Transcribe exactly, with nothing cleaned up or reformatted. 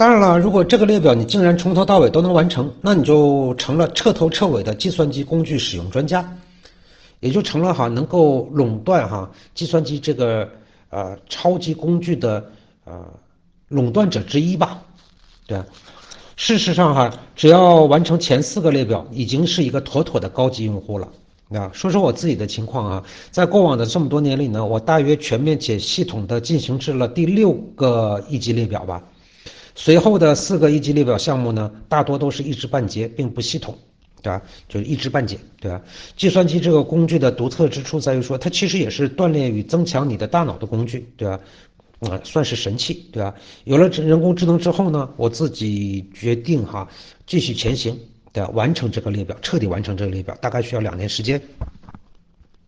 当然了，如果这个列表你竟然从头到尾都能完成，那你就成了彻头彻尾的计算机工具使用专家，也就成了哈能够垄断哈计算机这个呃超级工具的呃垄断者之一吧。对，事实上哈，只要完成前四个列表，已经是一个妥妥的高级用户了。啊，说说我自己的情况啊，在过往的这么多年里呢，我大约全面且系统的进行至了第六个一级列表吧。随后的四个一级列表项目呢，大多都是一知半解，并不系统，对吧？就是一知半解，对吧？计算机这个工具的独特之处在于说，它其实也是锻炼与增强你的大脑的工具，对吧？啊、嗯，算是神器，对吧？有了人工智能之后呢，我自己决定哈，继续前行，对吧？完成这个列表，彻底完成这个列表，大概需要两年时间。